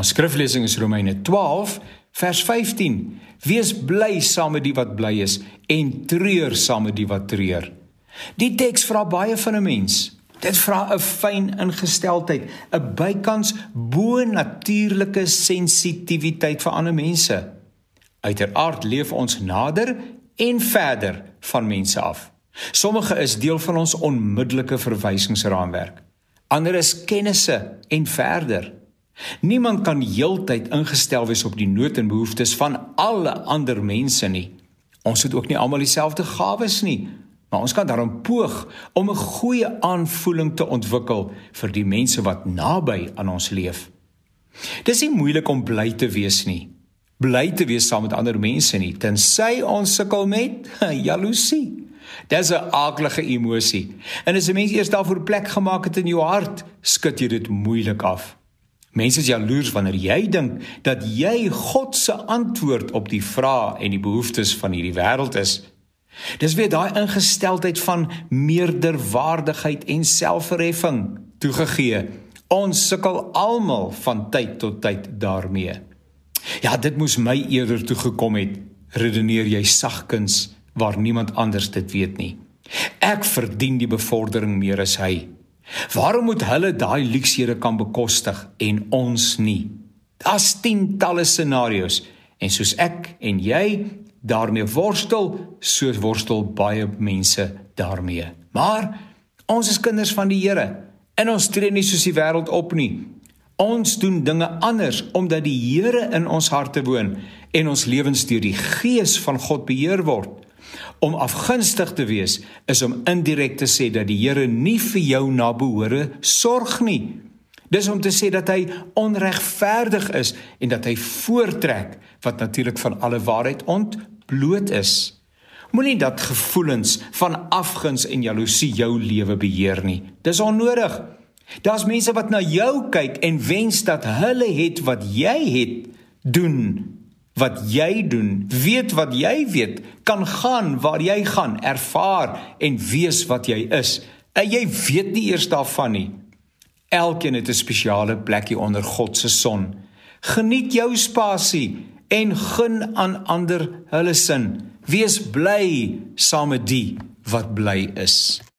Ons skriflesing is Romeine 12, vers 15. Wees bly saam met die wat bly is en treur saam met die wat treur. Die teks vra baie van 'n mens. Dit vra 'n fyn ingesteldheid, 'n bykans bo-natuurlike sensitiwiteit vir ander mense. Uiteraard leef ons nader en verder van mense af. Sommige is deel van ons onmiddellike verwysingsraamwerk. Ander is kennisse en verder. Niemand kan heeltyd ingestel wees op die nood en behoeftes van alle ander mense nie. Ons het ook nie almal dieselfde gawes nie, maar ons kan daarom poog om 'n goeie aanvoeling te ontwikkel vir die mense wat naby aan ons leef. Dis nie moeilik om bly te wees nie. Bly te wees saam met ander mense nie, tensy ons sukkel met jaloesie. Dis 'n aaklige emosie. En as 'n mens eers daarvoor plek gemaak het in jou hart, skud jy dit moeilik af. Mense is jaloers wanneer jy dink dat jy God se antwoord op die vrae en die behoeftes van hierdie wêreld is. Dis weer daai ingesteldheid van meerderwaardigheid en selfverheffing toegegee. Ons sukkel almal van tyd tot tyd daarmee. Ja, dit moes my eerder toegekom het, redeneer jy sagkens, waar niemand anders dit weet nie. Ek verdien die bevordering meer as hy. Waarom moet hulle daai luksehede kan bekostig en ons nie? Daar's tientalle scenario's en soos ek en jy daarmee worstel, so worstel baie mense daarmee. Maar ons is kinders van die Here en ons tree nie soos die wêreld op nie. Ons doen dinge anders omdat die Here in ons harte woon en ons lewens deur die Gees van God beheer word. Om afgunstig te wees is om indirek te sê dat die Here nie vir jou na behore sorg nie. Dis om te sê dat hy onregverdig is en dat hy voortrek, wat natuurlik van alle waarheid ontbloot is. Moenie dat gevoelens van afguns en jaloesie jou lewe beheer nie. Dis onnodig. Daar's mense wat na jou kyk en wens dat hulle het wat jy het, doen wat jy doen, weet wat jy weet, kan gaan waar jy gaan, ervaar en wees wat jy is. En jy weet nie eers daarvan nie. Elkeen het 'n spesiale plekkie onder God se son. Geniet jou spasie en gun aan ander hulle sin. Wees bly saam met die wat bly is.